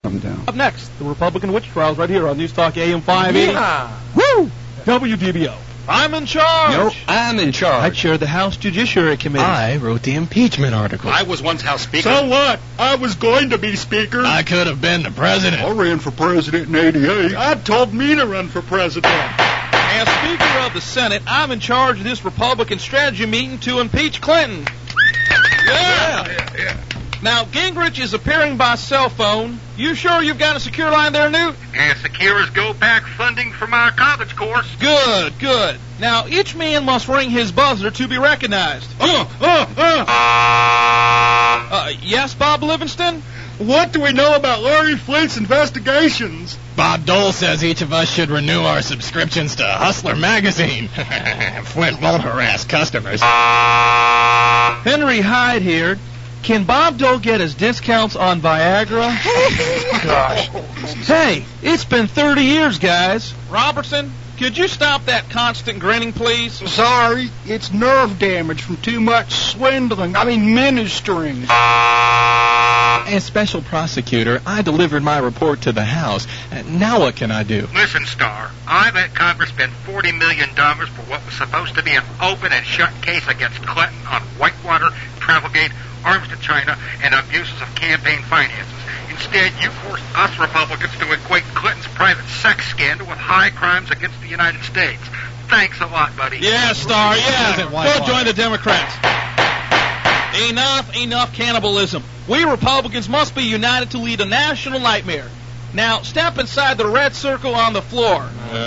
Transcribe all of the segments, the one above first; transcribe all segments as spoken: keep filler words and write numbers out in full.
come down. Up next, the Republican witch trials right here on News Talk A M five eighty. Yeah. Woo! W D B O. I'm in charge. Nope, I'm in charge. I chair the House Judiciary Committee. I wrote the impeachment article. I was once House Speaker. So what? I was going to be Speaker. I could have been the president. I ran for president in eighty-eight. God told me to run for president. As Speaker of the Senate, I'm in charge of this Republican strategy meeting to impeach Clinton. Yeah. Yeah, yeah. Now, Gingrich is appearing by cell phone. You sure you've got a secure line there, Newt? And secure as go back funding for my college course. Good, good. Now, each man must ring his buzzer to be recognized. Uh, uh, uh. Uh, yes, Bob Livingston? What do we know about Larry Flint's investigations? Bob Dole says each of us should renew our subscriptions to Hustler magazine. Flint won't harass customers. Henry Hyde here. Can Bob Dole get his discounts on Viagra? Gosh. Hey, it's been thirty years, guys. Robertson, could you stop that constant grinning, please? Sorry, it's nerve damage from too much swindling. I mean, ministering. As special prosecutor, I delivered my report to the House. Uh, Now what can I do? Listen, Star, I let Congress spend forty million dollars for what was supposed to be an open and shut case against Clinton on Whitewater, Travelgate, arms to China, and abuses of campaign finances. Instead, you forced us Republicans to equate Clinton's private sex scandal with high crimes against the United States. Thanks a lot, buddy. Yeah, Star, yeah. Isn't Go Whitewater. join the Democrats. Enough, enough cannibalism. We Republicans must be united to lead a national nightmare. Now, step inside the red circle on the floor.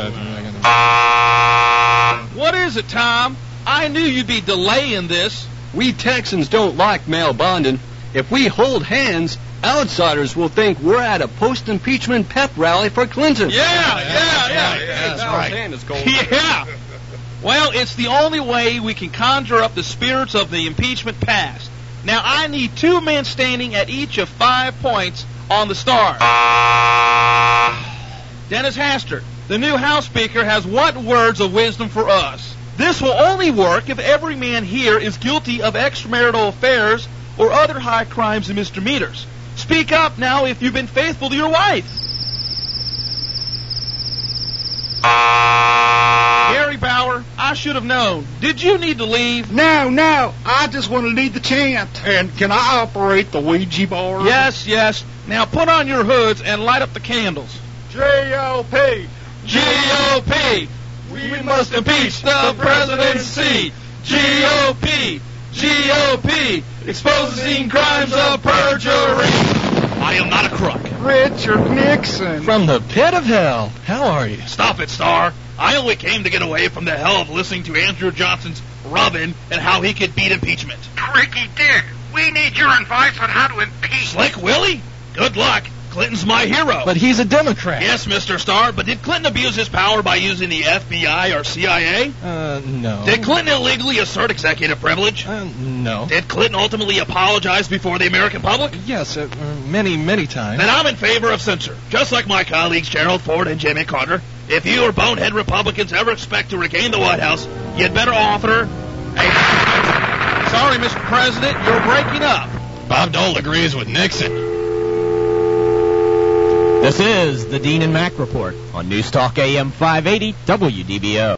What is it, Tom? I knew you'd be delaying this. We Texans don't like male bonding. If we hold hands, outsiders will think we're at a post-impeachment pep rally for Clinton. Yeah, yeah, yeah. That's Our right. hand is gold. Yeah. Well, it's the only way we can conjure up the spirits of the impeachment past. Now, I need two men standing at each of five points on the star. Dennis Hastert, the new House Speaker, has what words of wisdom for us? This will only work if every man here is guilty of extramarital affairs or other high crimes and misdemeanors. Speak up now if you've been faithful to your wife. Gary Bauer, I should have known. Did you need to leave? No, no, I just want to lead the chant. And can I operate the Ouija board? Yes, yes. Now put on your hoods and light up the candles. G O P. G O P. We must impeach the presidency. G O P. G O P. Exposing crimes of perjury. I am not a crook. Richard Nixon. From the pit of hell. How are you? Stop it, Star. I only came to get away from the hell of listening to Andrew Johnson's rubbing and how he could beat impeachment. Tricky Dick, we need your advice on how to impeach. Slick Willie? Good luck. Clinton's my hero. But he's a Democrat. Yes, Mister Starr, but did Clinton abuse his power by using the F B I or C I A? Uh, no. Did Clinton illegally assert executive privilege? Uh, no. Did Clinton ultimately apologize before the American public? Yes, uh, many, many times. Then I'm in favor of censure, just like my colleagues Gerald Ford and Jimmy Carter. If you or bonehead Republicans ever expect to regain the White House, you'd better author a... Sorry, Mister President, you're breaking up. Bob Dole agrees with Nixon. This is the Dean and Mac Report on News Talk A M five eighty W D B O.